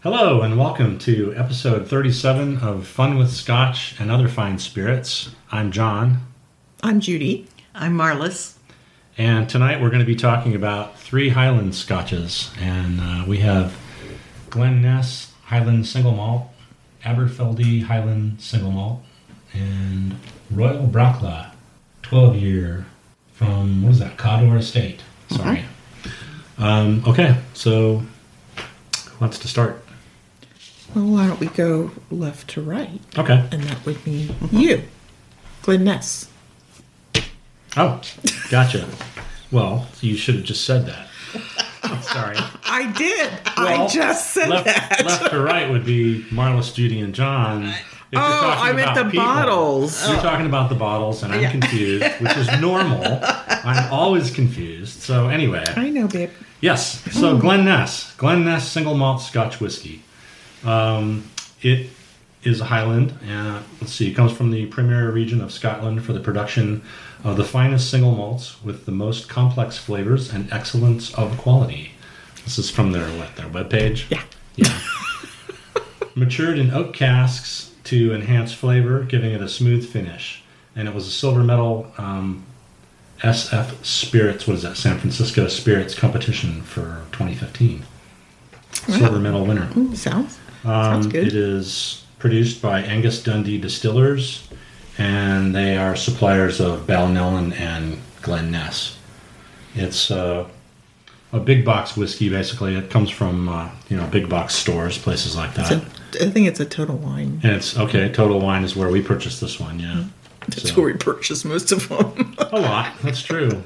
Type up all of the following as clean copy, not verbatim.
Hello and welcome to episode 37 of Fun with Scotch and Other Fine Spirits. I'm John. I'm Judy. I'm Marlis. And tonight we're going to be talking about three Highland Scotches. And we have Glen Ness Highland Single Malt, Aberfeldy Highland Single Malt, and Royal Bracla 12-year from, what is that, Cawdor Estate. Sorry. Okay, so who wants to start? Well, why don't we go left to right? Okay. And that would mean you, Glen Ness. Oh, gotcha. Well, you should have just said that. Sorry. I did. Well, I just said that. Left to right would be Marlis, Judy, and John. If you're talking I meant about the people. bottles. You're talking about the bottles, and I'm confused, which is normal. I'm always confused. So anyway. I know, babe. Yes. So Glen Ness Single Malt Scotch Whiskey. It is a Highland, and let's see, it comes from the premier region of Scotland for the production of the finest single malts with the most complex flavors and excellence of quality. This is from their webpage. Yeah. Matured in oak casks to enhance flavor, giving it a smooth finish. And it was a silver medal SF Spirits, what is that, San Francisco Spirits competition for 2015. Silver medal winner. Ooh, sounds good. It is produced by Angus Dundee Distillers, and they are suppliers of Ballinellan and Glen Ness. It's a big box whiskey, basically. It comes from big box stores, places like that. I think it's a Total Wine. And it's okay. Total Wine is where we purchased this one. Yeah, That's where we purchase most of them. a lot. That's true.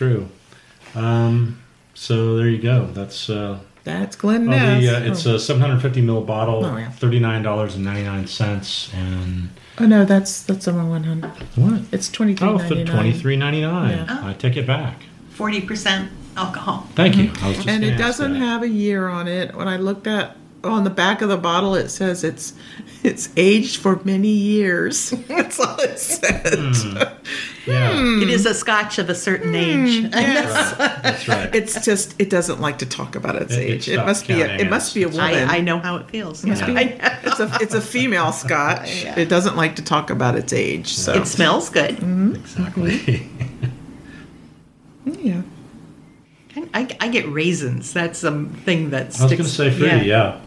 So there you go. That's Glen Ness. It's a 750 ml bottle, Oh, yeah. $39.99, and Oh no, that's the wrong one, hon. what? It's $23.99. $23.99. Yeah. I take it back. 40% alcohol. Thank you. I was just And gonna it ask doesn't that. have a year on it. When I looked at on the back of the bottle, it says it's aged for many years. That's all it said. Yeah, It is a scotch of a certain age. that's right. It's just it doesn't like to talk about its It age. It stopped must be counting it must be a its- woman. I know how it feels. It must be- Yeah. it's a female Scotch. Yeah. It doesn't like to talk about its age. So It smells good. Exactly. yeah. I get raisins. That's something that sticks. I was going to say fruity. Yeah.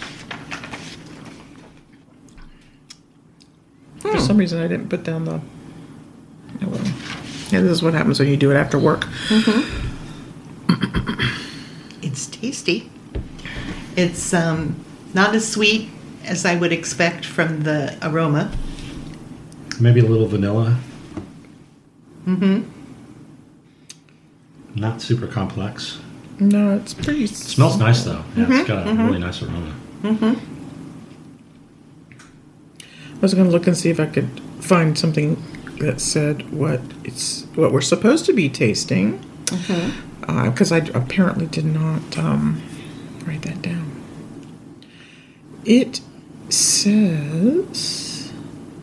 For some reason, I didn't put down the. Oh, well. Yeah, this is what happens when you do it after work. It's tasty. It's not as sweet as I would expect from the aroma. Maybe a little vanilla. Not super complex. No, it's pretty. It smells nice though. Yeah, it's got a really nice aroma. I was going to look and see if I could find something that said what we're supposed to be tasting. Because I apparently did not write that down. It says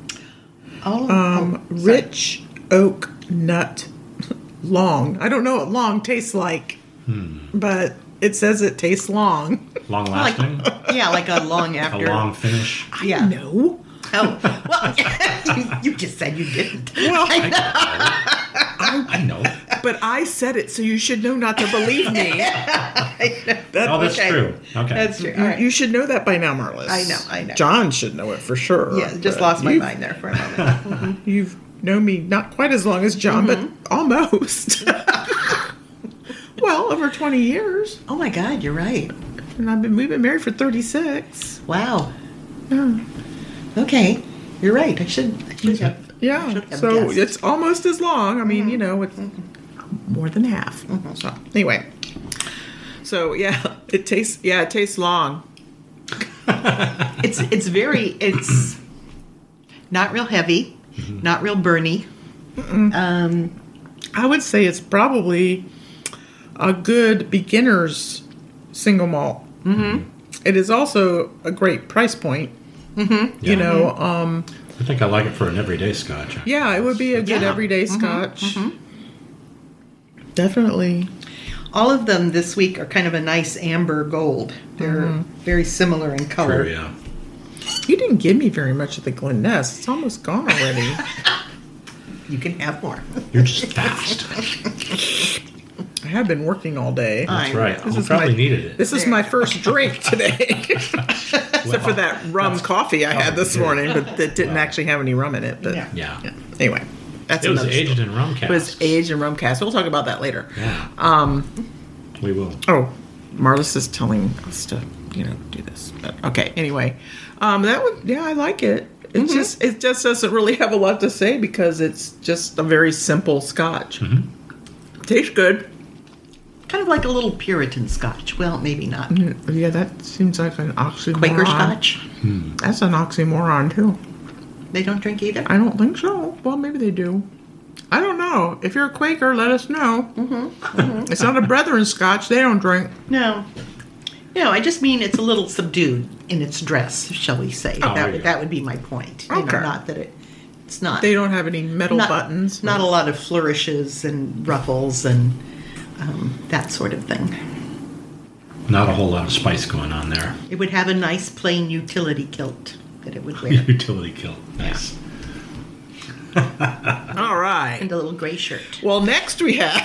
rich oak nut long. I don't know what long tastes like, but it says it tastes long. Long lasting. Like a long A after. long finish. Yeah. No. Oh, well, you just said you didn't. Well, I know. but I said it, so you should know not to believe me. That's Okay. true. Okay. That's true. All right. You should know that by now, Marlis. I know. John should know it for sure. Yeah, just but lost my you've- mind there for a moment. You've known me not quite as long as John, but almost. Well, over 20 years. Oh my God, you're right. And we've been married for 36. Wow. Yeah. Okay, you're right. I should have. Yeah. Should have So guessed. it's almost as long. I mean, it's more than half. So anyway. So yeah, it tastes long. It's not real heavy, not real burny. I would say it's probably a good beginner's single malt. It is also a great price point. You know, I think I like it for an everyday scotch. yeah, it would be a good Yeah. everyday scotch. Definitely. All of them this week are kind of a nice amber gold. They're very similar in color. True, yeah. You didn't give me very much of the Glen Ness. It's almost gone already. You can have more. You're just fast. I have been working all day. That's right. This You is probably my- needed it. This is my first drink today. Except for that rum coffee I had this good. morning, but that didn't actually have any rum in it. But Yeah. Yeah. anyway, that's It was another aged story. in rum It casks. was aged in rum cask. We'll talk about that later. Yeah. We will. Oh, Marlis is telling us to, do this. But okay, anyway, I like it. It just doesn't really have a lot to say because it's just a very simple Scotch. Tastes good. Kind of like a little Puritan Scotch. Well, maybe not. Yeah, that seems like an oxymoron. Quaker Scotch. That's an oxymoron too. They don't drink either. I don't think so. Well, maybe they do. I don't know. If you're a Quaker, let us know. It's not a Brethren Scotch. They don't drink. No. No, I just mean it's a little subdued in its dress, shall we say. Oh, there you that would be my point. You know, Okay. not that it's not. They don't have any metal not, buttons. Not a lot of flourishes and ruffles and that sort of thing. Not a whole lot of spice going on there. It would have a nice plain utility kilt that it would wear. Utility kilt. Nice. All right. And a little gray shirt. Well, next we have.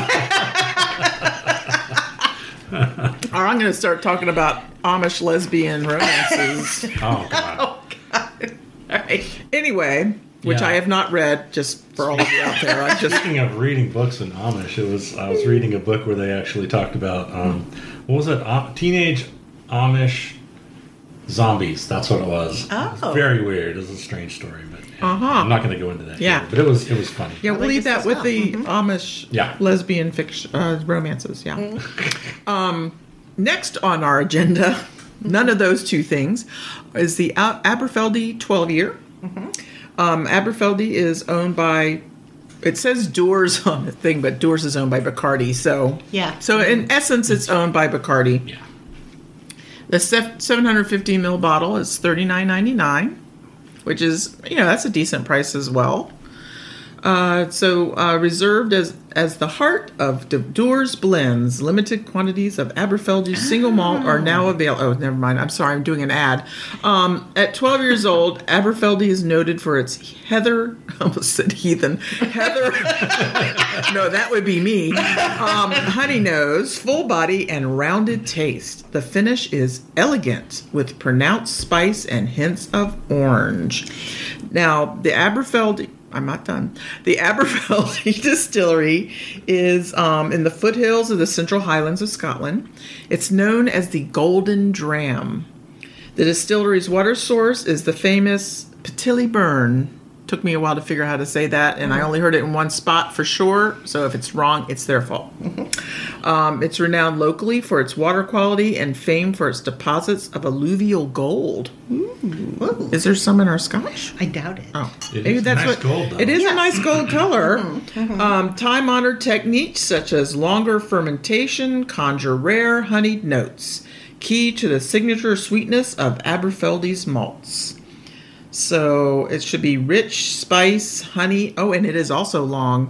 Or I'm going to start talking about Amish lesbian romances. Oh, God. Oh, God. All right. Anyway, which Yeah. I have not read, just for all of you out there. I'm just. Speaking of reading books in Amish, I was reading a book where they actually talked about what was it? Teenage Amish zombies. That's what it was. Oh. It was very weird. It was a strange story, but yeah, Uh-huh. I'm not going to go into that. Yeah. here, but it was funny. Yeah, I we'll like leave this that with as the well. Amish Yeah. lesbian fiction romances. Yeah. Next on our agenda, none of those two things, is the Aberfeldy 12-year. Aberfeldy is owned by. It says Doors on the thing, but Doors is owned by Bacardi. So Yeah. So in essence, it's owned by Bacardi. Yeah. The 750 ml bottle is $39.99, which is that's a decent price as well. Reserved as the heart of Doors blends, limited quantities of Aberfeldy single malt are now available. Oh, never mind. I'm sorry. I'm doing an ad. At 12 years old, Aberfeldy is noted for its heather. I almost said heathen. Heather. No, that would be me. Honey nose, full body, and rounded taste. The finish is elegant with pronounced spice and hints of orange. Now, the Aberfeldy. I'm not done. The Aberfeldy Distillery is in the foothills of the Central Highlands of Scotland. It's known as the Golden Dram. The distillery's water source is the famous Petilly Burn. Took me a while to figure out how to say that, and I only heard it in one spot for sure, so if it's wrong, it's their fault. It's renowned locally for its water quality and famed for its deposits of alluvial gold. Ooh. Is there some in our Scotch? I doubt it. Oh, It is nice gold, though. It is a Yes. nice gold color. Time-honored techniques such as longer fermentation conjure rare honeyed notes, key to the signature sweetness of Aberfeldy's malts. So it should be rich spice, honey. Oh, and it is also long.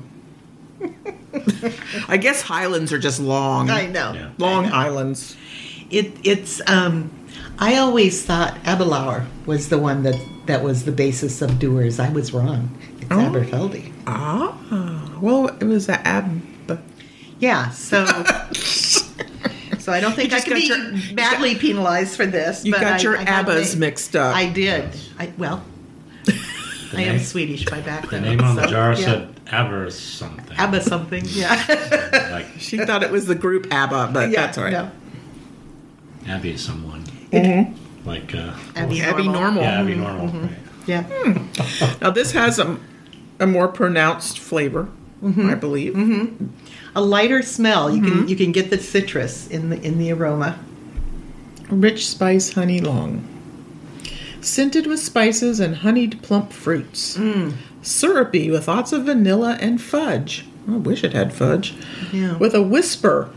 I guess Highlands are just long. I know. Yeah. Long Highlands. It's. I always thought Abelauer was the one that was the basis of Doers. I was wrong. It's Aberfeldy. Ah, well, it was a Yeah. So. So I don't think I just could got be badly penalized for this. You but got your I had ABBAs mixed up. I did. I am name- Swedish by The background. name on the so, jar yeah. said Aber something. ABBA something. Yeah. Like She thought it was the group ABBA, but Yeah, that's all right. no. Abby someone. Like Abby Abby Normal. Normal. yeah, Abby Normal. Right. Yeah. Now this has a more pronounced flavor, I believe. A lighter smell. You can get the citrus in the aroma. Rich spice honey long. Scented with spices and honeyed plump fruits. Syrupy with lots of vanilla and fudge. I wish it had fudge. Yeah. With a whisper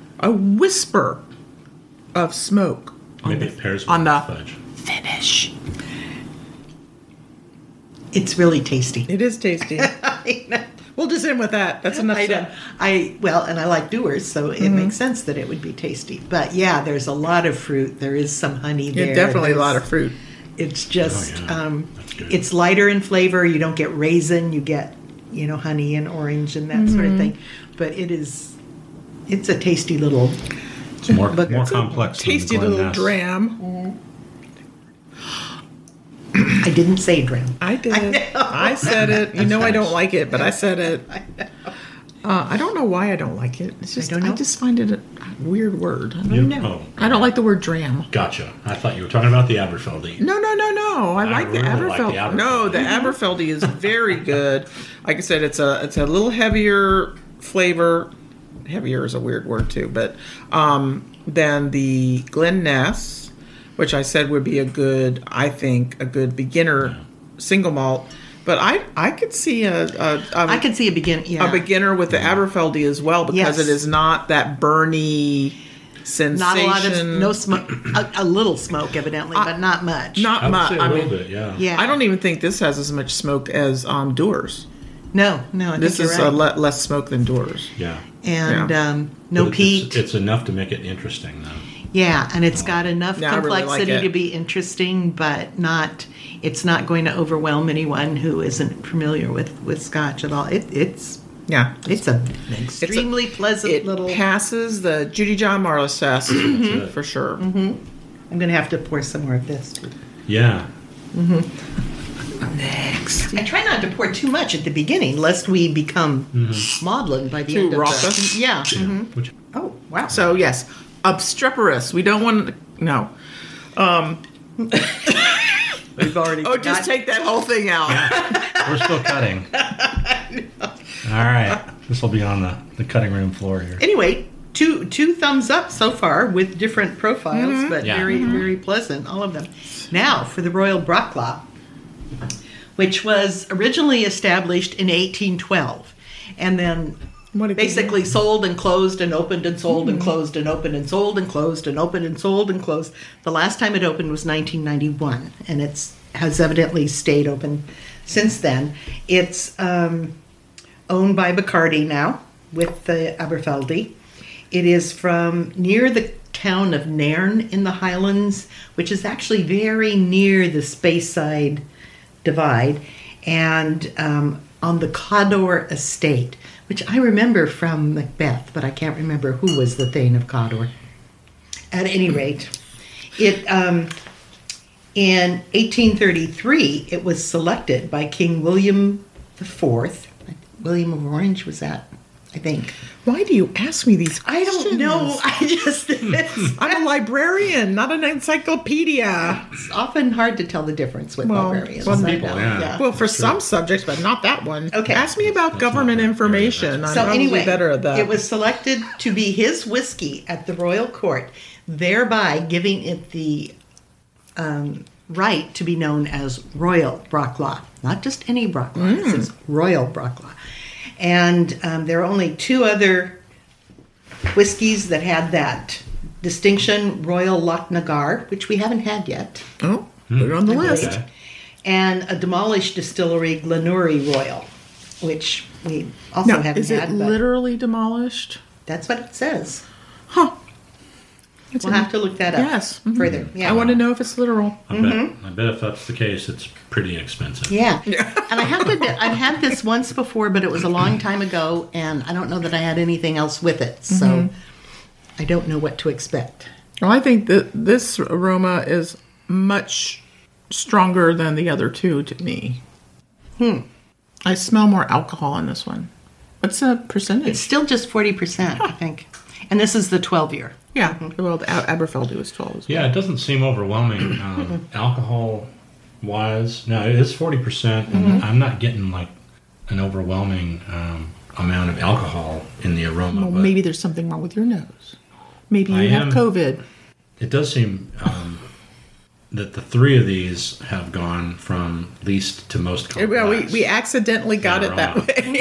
of smoke Maybe it pairs with on the fudge. finish. It's really tasty. It is tasty. We'll just end with that. That's enough said. And I like Dewar's, so it makes sense that it would be tasty. But yeah, there's a lot of fruit. There is some honey there. Yeah, definitely a lot of fruit. It's just, That's good. it's lighter in flavor. You don't get raisin. You get, honey and orange and that sort of thing. But it's a tasty little. It's more complex. Tasty than the little Glen Ness. dram. I didn't say dram. I did. I said it. You know I don't like it, but I said it. I don't know why I don't like it. It's just I just find it a weird word. I don't know. Oh, I don't like the word dram. gotcha. I thought you were talking about the Aberfeldy. No. I like the really like Aberfeldy. the Aberfeldy. No, the Aberfeldy is very good. Like I said, it's a little heavier flavor. Heavier is a weird word too, but than the Glen Ness, which I said would be a good beginner single malt. But I could see I could see a beginner with the Aberfeldy as well, because it is not that burny sensation. Not a lot of no smoke. A little smoke, evidently, but not much. Not much. I would say a little bit, yeah. Yeah. I don't even think this has as much smoke as Dewar's. No. I think This you're is right. less smoke than Dewar's. Yeah. And no But peat. It's enough to make it interesting, though. Yeah, and it's got enough Yeah, I really complexity like it. to be interesting, but it's not going to overwhelm anyone who isn't familiar with Scotch at all. It's an extremely pleasant It little. passes the Judy John Marlis test it. for sure. I'm going to have to pour some more of this too. Yeah. Next. I try not to pour too much at the beginning, lest we become maudlin by the Too end of raucous? the. Yeah. Which, Oh wow. So yes, obstreperous. We don't want to. No. We've already. Just take that whole thing out. we're still cutting. All right. This will be on the cutting room floor here. Anyway, two thumbs up so far with different profiles, but Yeah. very very pleasant, all of them. Now for the Royal Brocklaw, which was originally established in 1812, and then What a good basically sold and closed and opened and sold and closed and opened and sold and closed and opened and sold and closed. The last time it opened was 1991, and has evidently stayed open since then. It's owned by Bacardi now with the Aberfeldy. It is from near the town of Nairn in the Highlands, which is actually very near the Speyside Divide, and on the Cawdor estate, which I remember from Macbeth, but I can't remember who was the Thane of Cawdor. At any rate, it in 1833 it was selected by King William IV. William of Orange was that, I think. Why do you ask me these I questions? don't know. I just I'm a librarian, not an encyclopedia. it's often hard to tell the difference with Well, librarians. some I people, know, yeah. Well, for some subjects, but not that one. Okay. Ask me about government information. I'm So probably anyway, better at that. it was selected to be his whiskey at the royal court, thereby giving it the right to be known as Royal Brocklaw. Not just any Brocklaw, this is Royal Brocklaw. And there are only two other whiskeys that had that distinction, Royal Lochnagar, which we haven't had yet, Oh, put it on the list. Okay. and a demolished distillery, Glenurry Royal, which we also Now, haven't is it had. But literally demolished? that's what it says. Huh. We'll have to look that up Yes. Mhm. further. Yeah. I want to know if it's literal. I bet if that's the case, it's pretty expensive. Yeah. And I have to admit, I've had this once before, but it was a long time ago, and I don't know that I had anything else with it. So I don't know what to expect. Well, I think that this aroma is much stronger than the other two to me. I smell more alcohol in this one. What's the percentage? It's still just 40%, I think. And this is the 12-year. Yeah, well, the Aberfeldy was 12 as well. Yeah, it doesn't seem overwhelming alcohol-wise. No, it is 40%, and I'm not getting like an overwhelming amount of alcohol in the aroma. Well, but maybe there's something wrong with your nose. Maybe you I have am- COVID. it does seem that the three of these have gone from least to most complex. Well, we accidentally got it that aroma. way.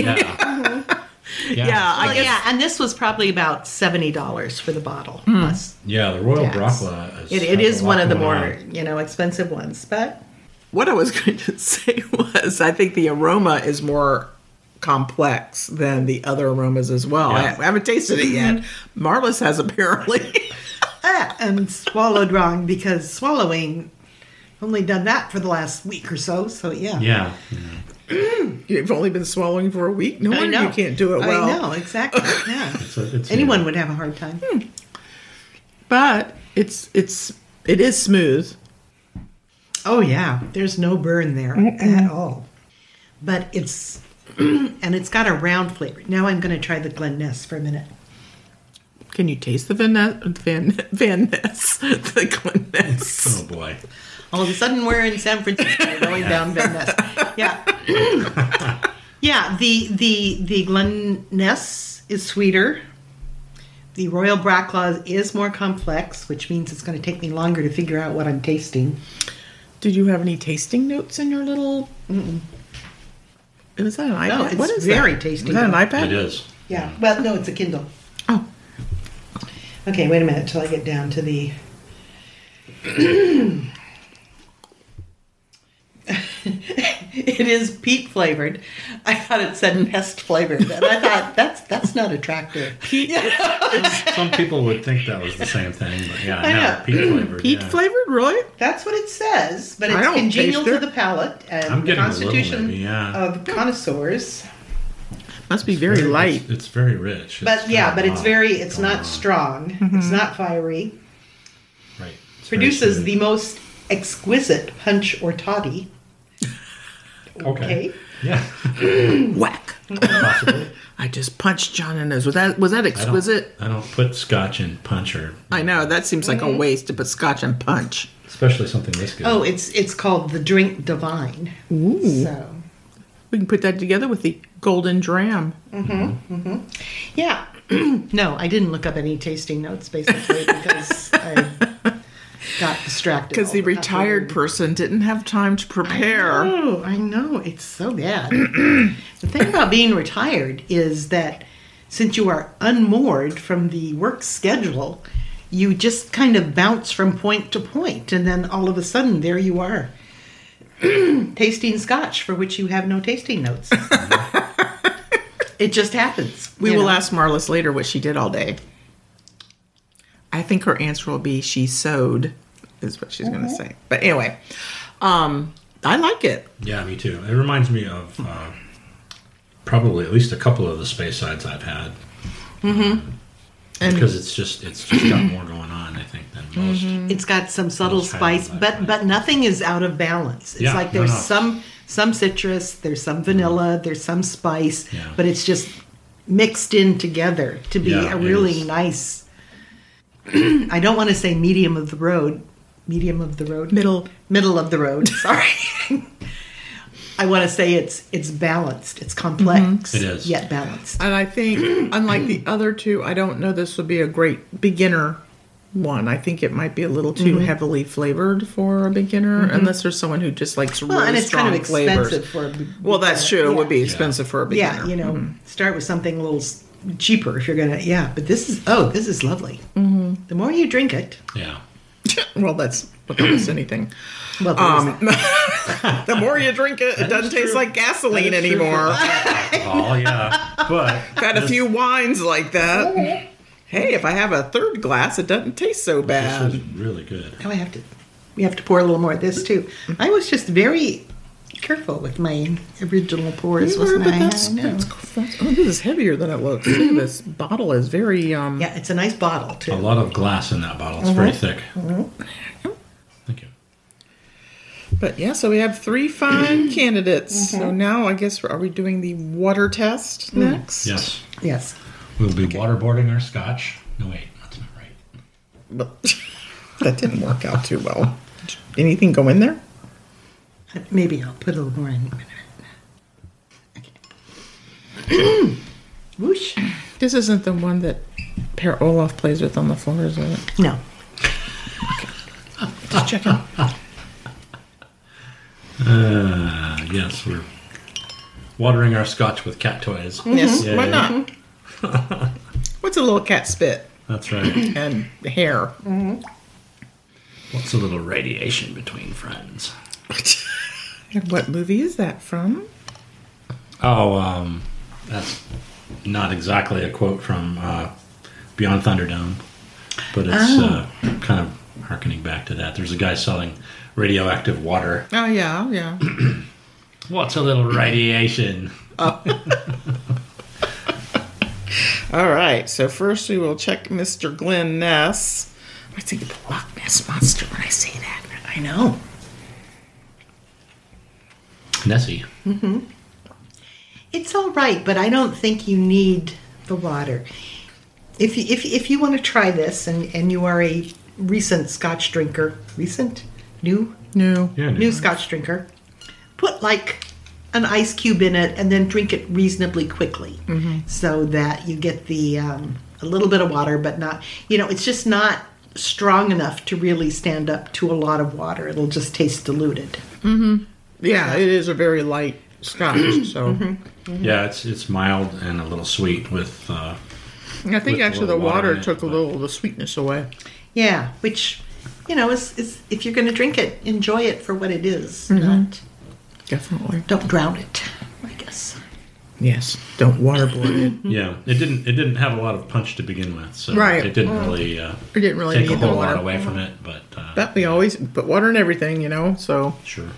Yeah. Yeah, I Well, guess. yeah, and this was probably about $70 for the bottle. Plus. Yeah, the Royal Yes. Brocklaw It has is a lot one of the going more, on. expensive ones. But What I was going to say was, I think the aroma is more complex than the other aromas as well. Yeah. I haven't tasted it yet. Marlis has apparently. And swallowed wrong because swallowing only done that for the last week or so. So yeah. Yeah. You've only been swallowing for a week. No I wonder know. you can't do it well. I know exactly. Yeah. It's Anyone would have a hard time. But it is smooth. Oh yeah, there's no burn there at all. But it's and it's got a round flavor. Now I'm going to try the Glen Ness for a minute. Can you taste the Van Ness? The Glen Ness. Oh boy. All of a sudden, we're in San Francisco, going down Van Ness. Yeah, yeah. The Glen Ness is sweeter. The Royal Braclaw is more complex, which means it's going to take me longer to figure out what I'm tasting. Did you have any tasting notes in your little? Is that an iPad? No, it's what is very that? tasty. Is that an iPad? It is. Yeah. Well, no, it's a Kindle. Oh, Okay, wait a minute till I get down to the. It is peat flavored. I thought it said pest flavored, and I thought that's not attractive. Some people would think that was the same thing, but yeah, I no, know. peat flavored. peat yeah. flavored, really? That's what it says, but I it's don't congenial taste to it. the palate and I'm the getting a little, constitution maybe, yeah. of connoisseurs. Must be very light. It's very rich. But yeah, but it's very it's not strong. It's not fiery. right. It's very Produces smooth. the most exquisite punch or toddy. Okay. Yeah. Whack! Possibly. I just punched John in the nose. Was that exquisite? I don't put scotch in punch or I know that seems like a waste to put scotch and punch. especially something this good. Oh, it's called the Drink Divine. Ooh. So We can put that together with the golden dram. yeah. No, I didn't look up any tasting notes basically because I got distracted. Because the all retired person didn't have time to prepare. Oh, I know. It's so bad. The thing about being retired is that since you are unmoored from the work schedule, you just kind of bounce from point to point, and then all of a sudden, there you are, tasting scotch for which you have no tasting notes. It just happens. We you will know. ask Marlis later what she did all day. I think her answer will be she sewed, is what she's going to say. But anyway, I like it. Yeah, me too. It reminds me of probably at least a couple of the space sides I've had. And Because it's just got more going on, I think, than most. It's got some subtle Most spice, Highlands I've but nothing is out of balance. It's Yeah, like no, there's no. some citrus, there's some vanilla, there's some spice, Yeah. but it's just mixed in together to be Yeah, a it really is. nice. I don't want to say medium of the road, middle of the road. Sorry. I want to say it's balanced. It's complex, It is. yet balanced. And I think, unlike the other two, I don't know this would be a great beginner one. I think it might be a little too heavily flavored for a beginner, unless there's someone who just likes Well, really and it's strong kind of flavors. expensive for a Well, that's true. It would be Yeah. expensive for a beginner. Yeah, start with something a little cheaper if you're gonna. Yeah, but this is lovely. Mm-hmm. The more you drink it, Yeah. Well, that's with almost anything. well, The more you drink it, it doesn't taste like gasoline That is true anymore. for alcohol, yeah. But Had a few wines like that. Hey, if I have a third glass, it doesn't taste so this bad. is really good. now we have to pour a little more of this too. I was just very careful with my original pours, wasn't I? That's, I know. oh, this is heavier than it looks. Look at this bottle is very Yeah, it's a nice bottle too. A lot of glass in that bottle. It's very thick. Thank you. But yeah, so we have 3 fine candidates. So now I guess are we doing the water test next? Yes. Yes. We'll be waterboarding our scotch. No, wait. That's not right. But that didn't work out too well. Anything go in there? Maybe I'll put a little more in a minute. Okay. Whoosh. This isn't the one that Per Olaf plays with on the floor, is it? No. Just checking. Yes, we're watering our scotch with cat toys. Yes, Yeah, why yeah. not? What's a little cat spit That's right. and hair? What's a little radiation between friends? And what movie is that from? That's not exactly a quote from Beyond Thunderdome, but it's kind of harkening back to that. There's a guy selling radioactive water. Oh, yeah. What's a little radiation? All right, so first we will check Mr. Glenn Ness. I think of the Loch Ness Monster when I say that. I know. Nessie. It's all right, but I don't think you need the water. If you want to try this, and you are a recent Scotch drinker, new No. Yeah, new Scotch drinker, put like an ice cube in it, and then drink it reasonably quickly, so that you get the a little bit of water, but not. It's just not strong enough to really stand up to a lot of water. It'll just taste diluted. Yeah, it is a very light Scotch, so... Yeah, it's mild and a little sweet with. I think With a actually the little water water in it, took a but- little of the sweetness away. Yeah, which is if you're going to drink it, enjoy it for what it is. Not Definitely. don't drown it, I guess. Yes, don't waterboard it. Yeah, it didn't have a lot of punch to begin with, so Right. it didn't really. It didn't really take a need the whole lot water. away from it, but That we always put water in everything, so... sure.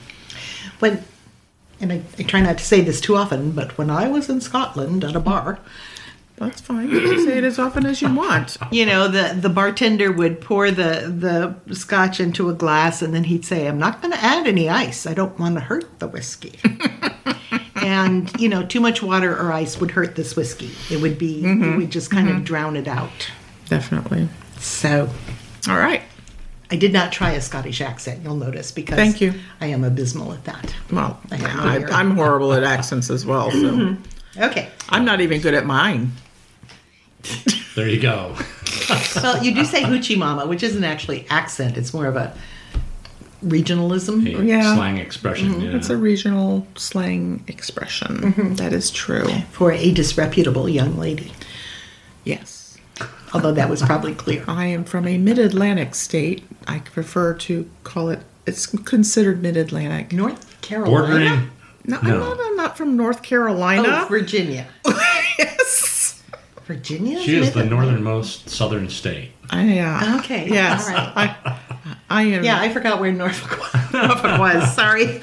And I try not to say this too often, but when I was in Scotland at a bar, That's fine. You can say it as often as you want. the bartender would pour the scotch into a glass, and then he'd say, "I'm not going to add any ice. I don't want to hurt the whiskey." And too much water or ice would hurt this whiskey. It would be it would just kind of drown it out. Definitely. So All right. I did not try a Scottish accent. You'll notice because Thank you. I am abysmal at that. Well, I have no ear. I'm horrible at accents as well, so... Okay. I'm not even good at mine. There you go. Well, you do say hoochie mama, which isn't actually accent. It's more of a regionalism. A Yeah. slang expression. Yeah. It's a regional slang expression. That is true. For a disreputable young lady. Yes. Although that was probably clear. I am from a mid-Atlantic state. I prefer to call it, it's considered mid-Atlantic. North Carolina? Bordering. No, No. I'm not from North Carolina. Oh, Virginia. Yes. Virginia? She is the northernmost southern state. Yeah. Okay. Yes. All right. I am. Yeah, I forgot where Norfolk was. Sorry.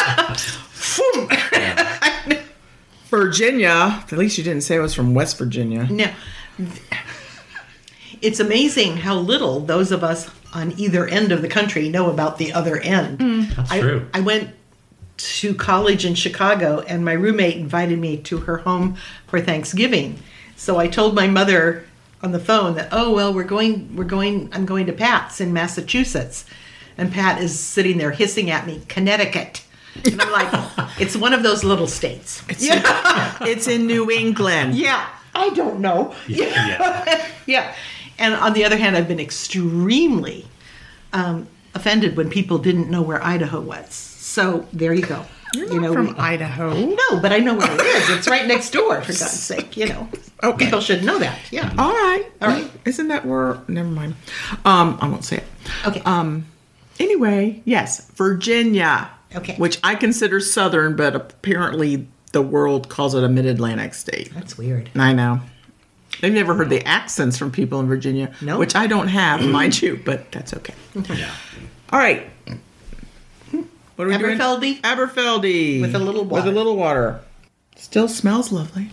Virginia. At least you didn't say it was from West Virginia. No. It's amazing how little those of us on either end of the country know about the other end. That's true. I went to college in Chicago, and my roommate invited me to her home for Thanksgiving. So I told my mother on the phone that, I'm going to Pat's in Massachusetts. And Pat is sitting there hissing at me, Connecticut. And I'm like, it's one of those little states. It's in New England. Yeah, I don't know. Yeah. Yeah. And on the other hand, I've been extremely offended when people didn't know where Idaho was. So there you go. You're not from Idaho. No, but I know where it is. It's right next door, for God's sake. Okay. People should know that. Yeah. All right. All right. Isn't that where? Never mind. I won't say it. Okay. Anyway, yes, Virginia. Okay. Which I consider southern, but apparently the world calls it a mid-Atlantic state. That's weird. I know. I've never heard the accents from people in Virginia, No. which I don't have, mind you, but that's okay. Yeah. All right. What are we doing? Aberfeldy? Aberfeldy. With a little water. With a little water. Still smells lovely.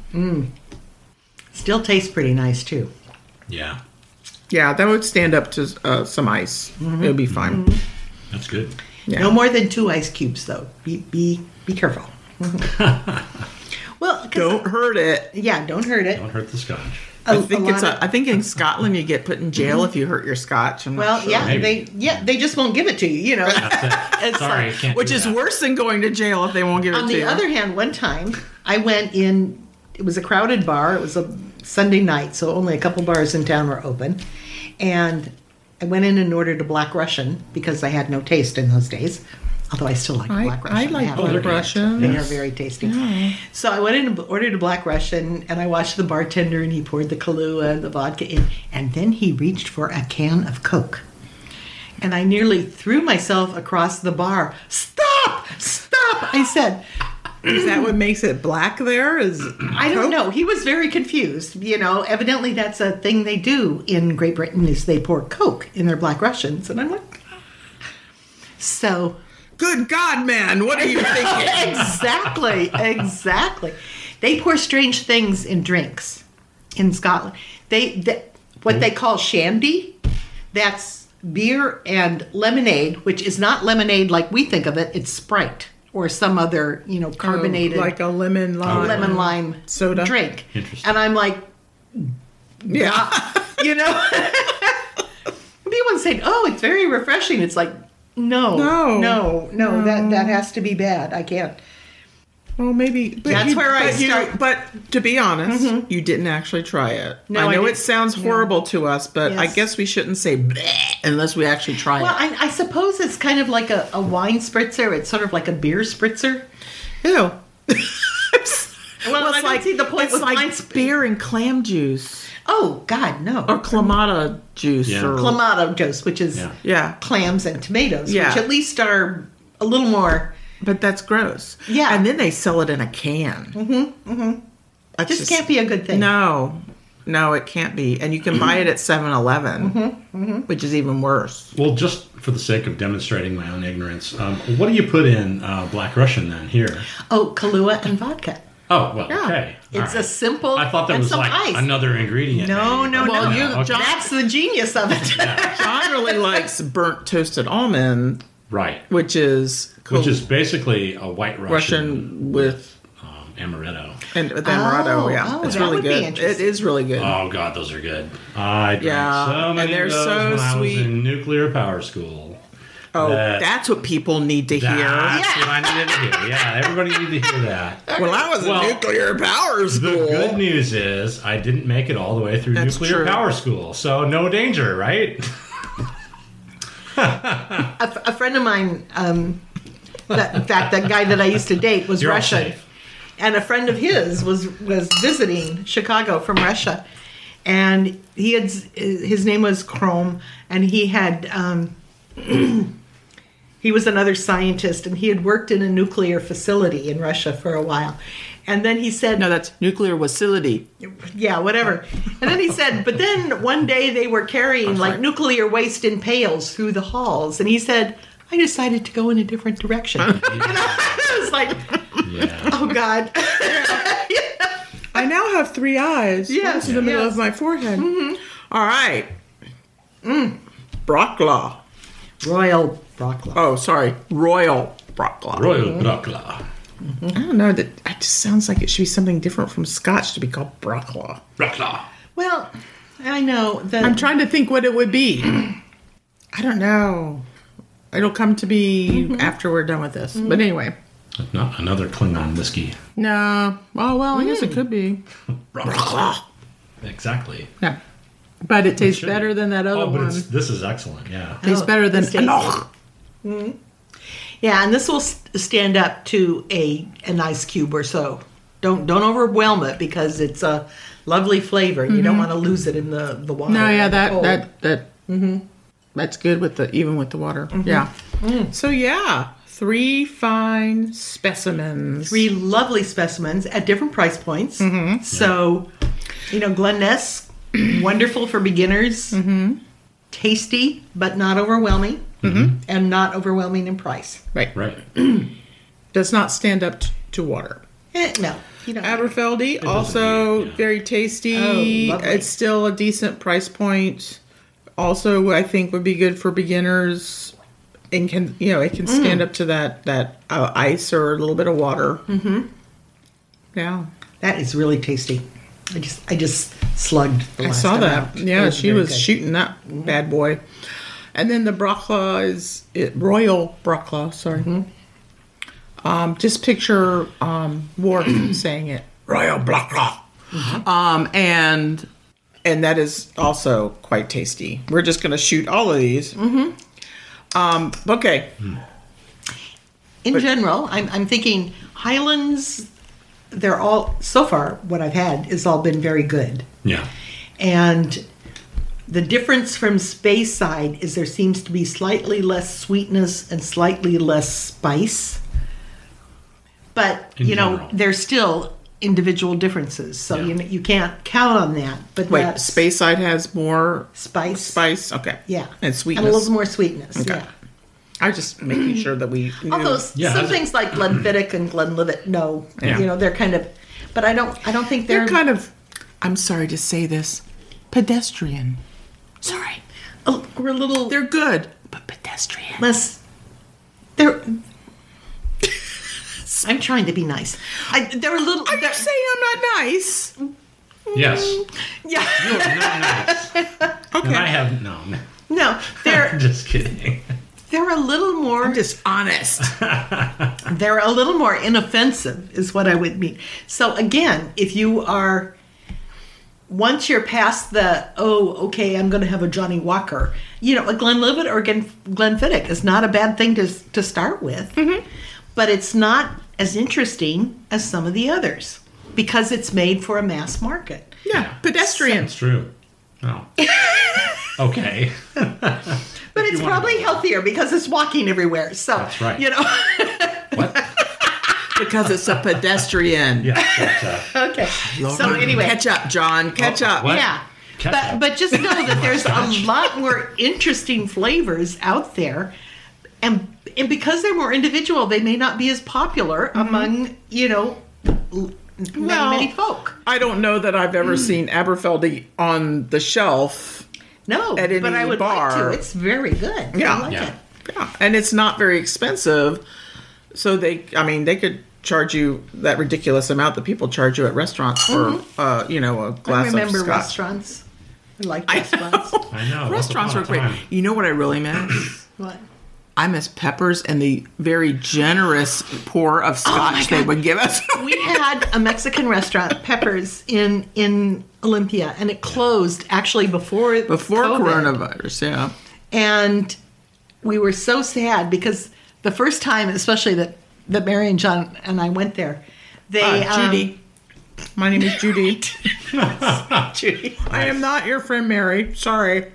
Still tastes pretty nice, too. Yeah. Yeah, that would stand up to some ice. It would be fine. That's good. Yeah. No more than 2 ice cubes, though. Be careful. Well, 'cause- Don't hurt it. Yeah, don't hurt it. Don't hurt the scotch. I think in Scotland you get put in jail if you hurt your scotch. I'm not Well, sure. yeah, Maybe. they just won't give it to you. That's it. Sorry, I can't. Which do is that. worse than going to jail if they won't give it On to the you. other hand, one time I went in, it was a crowded bar. It was a Sunday night, so only a couple bars in town were open. And I went in and ordered a Black Russian because I had no taste in those days. Although I still like Black Russian. I like have Black to. Russians. They are very tasty. So I went in and ordered a Black Russian, and I watched the bartender, and he poured the Kahlua and the vodka in, and then he reached for a can of Coke. And I nearly threw myself across the bar. Stop! Stop! I said, Is that what makes it black there? I don't know. He was very confused. Evidently that's a thing they do in Great Britain is they pour Coke in their Black Russians. And I'm like, so. Good God, man, what are you thinking? Exactly. They pour strange things in drinks in Scotland. What they call shandy, that's beer and lemonade, which is not lemonade like we think of it. It's Sprite or some other, carbonated. Like a lemon lime soda drink. Interesting. And I'm like, yeah. People say, oh, it's very refreshing. It's like, no. That has to be bad. I can't. Well, maybe. That's where I start. But to be honest, you didn't actually try it. No, I know it sounds horrible to us, but I guess we shouldn't say bleh unless we actually try it. Well, I suppose it's kind of like a wine spritzer. It's sort of like a beer spritzer. Ew. Well, I don't see the point it's with like wine beer and clam juice. Oh, God, no. Or clamato juice. Yeah. Or Clamato juice, which is clams and tomatoes, which at least are a little more... But that's gross. Yeah. And then they sell it in a can. It just can't be a good thing. No, it can't be. And you can buy it at 7-Eleven, which is even worse. Well, just for the sake of demonstrating my own ignorance, what do you put in Black Russian then here? Oh, Kahlua and vodka. Oh, well, okay. It's a simple. I thought there was like ice. Another ingredient. No. Okay. That's the genius of it. John really likes burnt toasted almond. Right. Which is basically a white Russian with amaretto. And with amaretto, it's really good. It is really good. Oh God, those are good. I drank so many of those when I was in nuclear power school. Oh, that's what people need to hear. That's what I needed to hear. Yeah, everybody needed to hear that. Well, I was in nuclear power school. The good news is I didn't make it all the way through nuclear power school, so no danger, right? A friend of mine, in fact, that guy that I used to date was Russian. And a friend of his was visiting Chicago from Russia. And his name was Krom, and he had... he was another scientist, and he had worked in a nuclear facility in Russia for a while. And then he said... No, that's nuclear facility. Yeah, whatever. And then he said, but then one day they were carrying nuclear waste in pails through the halls. And he said, I decided to go in a different direction. I was like, oh, God. I now have 3 eyes. Yes. In the middle of my forehead. Mm-hmm. All right. Brocla. Royal Brocla. Oh, sorry. Royal Brocla. Royal Brocla. I don't know. It just sounds like it should be something different from Scotch to be called Brocla. Brocla. Well, I know that... I'm trying to think what it would be. I don't know. It'll come to be after we're done with this. But anyway. Not another Klingon whiskey. No. Oh, well, I guess it could be. Brocla. Exactly. Yeah. But it tastes better than that other one. This is excellent, yeah. Tastes better than... Yeah, and this will stand up to an ice cube or so. Don't overwhelm it because it's a lovely flavor. You don't want to lose it in the water. No, yeah, that's good even with the water. Yeah. So 3 fine specimens. 3 lovely specimens at different price points. So, Glen Ness, wonderful for beginners. Tasty, but not overwhelming. And not overwhelming in price. Right. Does not stand up to water. No. Aberfeldy, also very tasty. Oh, it's still a decent price point. Also, I think would be good for beginners. And it can stand up to that ice or a little bit of water. Yeah. That is really tasty. I just slugged the last I saw that. out. Yeah, she was shooting that bad boy. And then the Brocla is Royal Brocla, sorry. Just picture Worf saying it. Royal Brocla. And that is also quite tasty. We're just going to shoot all of these. Okay. In general, I'm thinking Highlands, they're all, so far, what I've had has all been very good. Yeah. And the difference from Speyside is there seems to be slightly less sweetness and slightly less spice. But, In you know, general. there's still individual differences. So, Yeah. you can't count on that. But Wait, that's Speyside has more spice. spice? Okay. Yeah. And sweetness. And a little more sweetness. Okay. Yeah. I was just making sure that we knew. Although Yeah, some has it- things like Glenfiddich and Glenlivet, no, Yeah. you know, they're kind of, but I don't think They're kind of, I'm sorry to say this, pedestrian. Sorry. we're a little They're good, but pedestrian. less. They're. I'm trying to be nice. They're a little. Are you they're- saying I'm not nice? Yes. yeah. You are not nice. Okay. And I have no. No, they're Just kidding. they're a little more. I'm just honest. They're a little more inoffensive, is what I would mean. So again, if you are, once you're past the, oh, okay, I'm going to have a Johnny Walker, you know, a Glenlivet or Glenfiddich is not a bad thing to start with, but it's not as interesting as some of the others because it's made for a mass market. Yeah, pedestrian. It's true. Oh. Okay. But it's you wanna probably go. healthier because it's walking everywhere. So, That's right. you know. What? Because it's a pedestrian. Yeah. But, Okay. Lord, So anyway. catch up, John. Catch up. what? Yeah. Ketchup. But just know that there's Scotch. a lot more interesting flavors out there. And because they're more individual, they may not be as popular among, you know, many folk. I don't know that I've ever seen Aberfeldy on the shelf. No, At any but I would bar. like to. It's very good. Yeah. I like Yeah. it. Yeah, and it's not very expensive. So they could charge you that ridiculous amount that people charge you at restaurants for, you know, a I glass of remember scotch. restaurants. I like restaurants. I know. Restaurants are once upon a great. time. You know what I really miss? What? I miss peppers and the very generous pour of scotch they God. would give us. We had a Mexican restaurant, Peppers, in Olympia, and it closed actually before Before COVID. coronavirus, yeah. And we were so sad because the first time, especially that Mary and John and I went there, they Judy. My name is Judy. Judy. I am not your friend Mary. Sorry.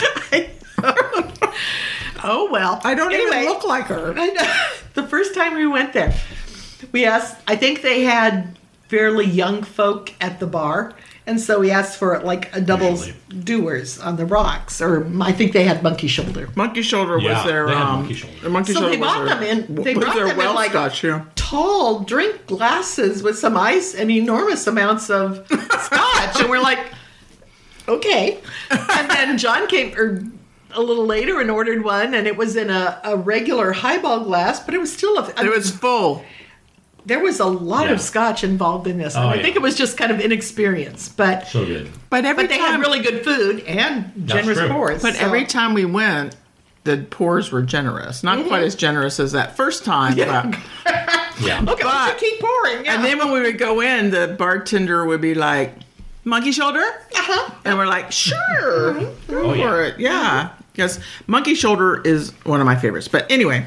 Oh well, I don't Anyway, even look like her. I know. The first time we went there, we asked. I think they had fairly young folk at the bar, and so we asked for like a doubles Usually. doers on the rocks, or I think they had monkey shoulder. Monkey shoulder Yeah, was their they had monkey shoulder. the monkey So shoulder they was brought their, them in. They was brought their them in well like scotch, yeah. tall drink glasses with some ice and enormous amounts of scotch, and we're like, okay. And then John came a little later and ordered one, and it was in a regular highball glass, but it was still It was full. there was a lot Yeah. of scotch involved in this. And Oh, I yeah. think it was just kind of inexperience, but So good. But every they time had really good food and generous true. pours. But so- every time we went, the pours were generous. Not quite as generous as that first time. But, Yeah. okay, but- let's keep pouring. Yeah. and then when we would go in, the bartender would be like, "Monkey shoulder?" uh-huh. And we're like, "Sure, go Oh, yeah. for it." Yeah. Because monkey shoulder is one of my favorites. But anyway,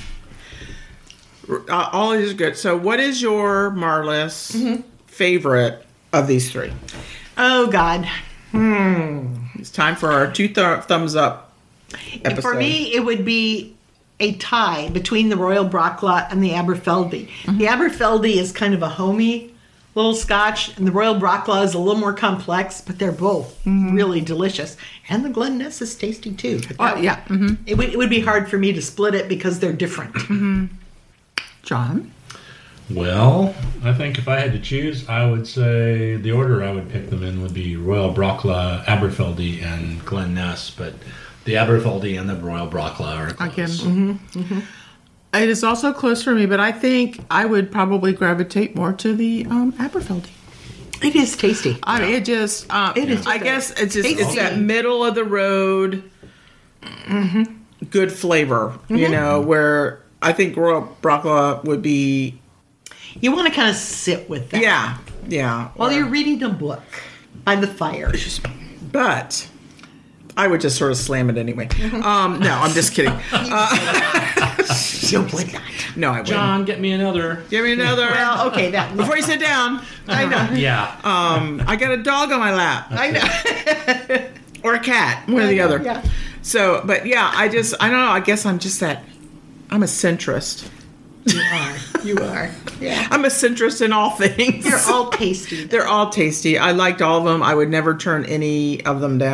all is good. So what is your Marlis favorite of these three? Oh God. It's time for our two thumbs up episode. For me, it would be a tie between the Royal Brocklot and the Aberfeldy. The Aberfeldy is kind of a homey little scotch, and the Royal Brocklot is a little more complex, but they're both really delicious. And the Glen Ness is tasty too. yeah. It would be hard for me to split it because they're different. John? Well, I think if I had to choose, I would say the order I would pick them in would be Royal Brockla, Aberfeldy, and Glen Ness. But the Aberfeldy and the Royal Brockla are close. Again. It is also close for me, but I think I would probably gravitate more to the Aberfeldy. It is tasty. I mean, it just, It is I just guess it's just, it's tasty. that middle of the road, good flavor, you know, where I think Royal Brockla would be, You want to kind of sit with that yeah. while you're reading a book by the fire. But I would just sort of slam it anyway. No, I'm just kidding. You would not. No, I wouldn't. John, get me another. Give me another. Well, okay, that. Before you sit down, I know. Yeah. I got a dog on my lap. I know. Or a cat, one or the other. Yeah. So, but yeah, I don't know. I guess I'm just I'm a centrist. You are. Yeah. I'm a centrist in all things. They're all tasty. They're all tasty. I liked all of them. I would never turn any of them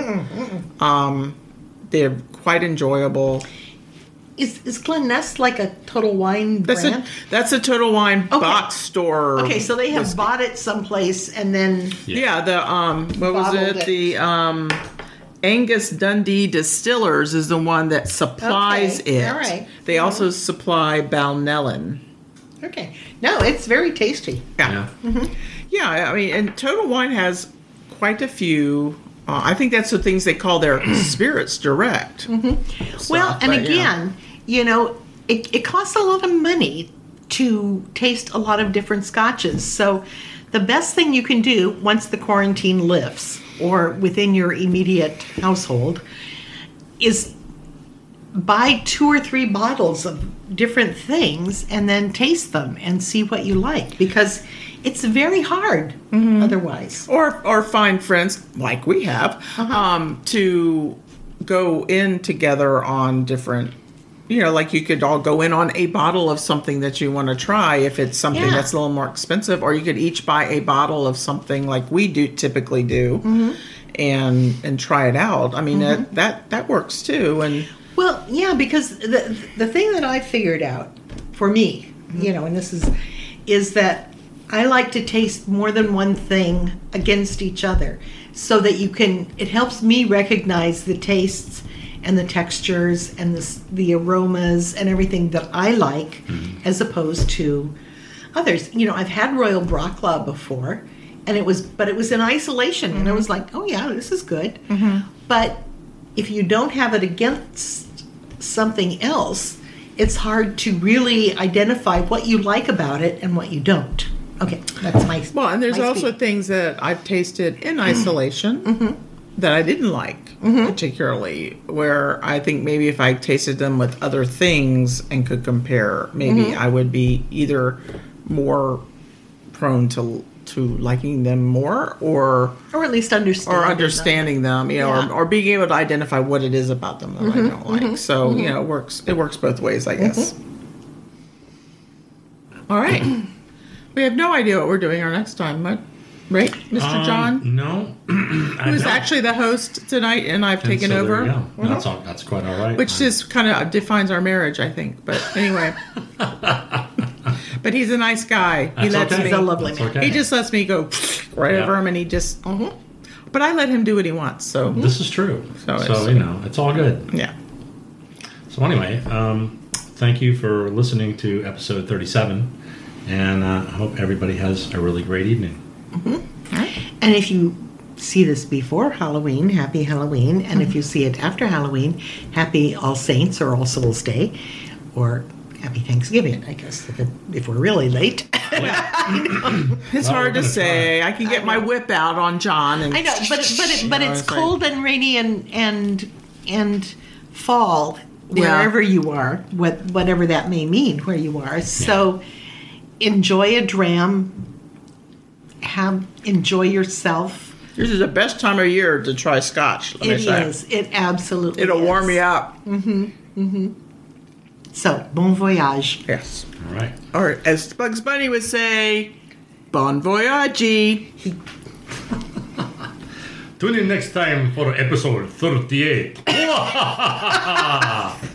down. They're quite enjoyable. Is Glen Ness like a Total Wine brand? That's a Total Wine box store. Okay, so they have bought it someplace and then... Yeah, the, what was it? The Angus Dundee Distillers is the one that supplies it. All right. They also supply Balnellen. Okay. No, it's very tasty. Yeah. Yeah, I mean, and Total Wine has quite a few... I think that's the things they call their spirits direct. Well, and again, you know, it costs a lot of money to taste a lot of different scotches. So the best thing you can do once the quarantine lifts or within your immediate household is buy 2 or 3 bottles of different things and then taste them and see what you like, because it's very hard otherwise. Or find friends, like we have, to go in together on different, you know, like you could all go in on a bottle of something that you want to try if it's something that's a little more expensive, or you could each buy a bottle of something like we typically do and try it out. I mean, that works too. And well, yeah, because the thing that I figured out for me, you know, and this is that I like to taste more than one thing against each other, so that it helps me recognize the tastes and the textures and the aromas and everything that I like, as opposed to others. You know, I've had Royal Braclaw before, and it was in isolation, and I was like, oh yeah, this is good. But if you don't have it against something else, it's hard to really identify what you like about it and what you don't. Okay, that's my... Well, and there's also speed. things that I've tasted in isolation that I didn't like particularly, where I think maybe if I tasted them with other things and could compare, maybe I would be either more prone to liking them more, or at least understanding them, you know, or being able to identify what it is about them that I don't like. So, you know, it works both ways, I guess. All right. We have no idea what we're doing our next time, right, Mr. John? No. Who's actually the host tonight, and I've taken so over. There you go. That's quite all right. Which just kind of defines our marriage, I think. But anyway. But he's a nice guy. He lets me. He's a lovely man. Okay. He just lets me go right over him, and he just... But I let him do what he wants, so... This is true. So you know, it's all good. Yeah. So anyway, thank you for listening to episode 37. And I hope everybody has a really great evening. And if you see this before Halloween, happy Halloween. And if you see it after Halloween, happy All Saints or All Souls Day, or happy Thanksgiving, I guess, if we're really late. It's hard to say. I can get my whip out on John. And I know, but it's cold and rainy and fall wherever you are, whatever that may mean where you are. So enjoy a dram. Enjoy yourself. This is the best time of year to try scotch. Let me say. It is. It absolutely It'll is. warm you up. So, bon voyage. Yes. All right. Or as Bugs Bunny would say, bon voyage. Tune in next time for episode 38.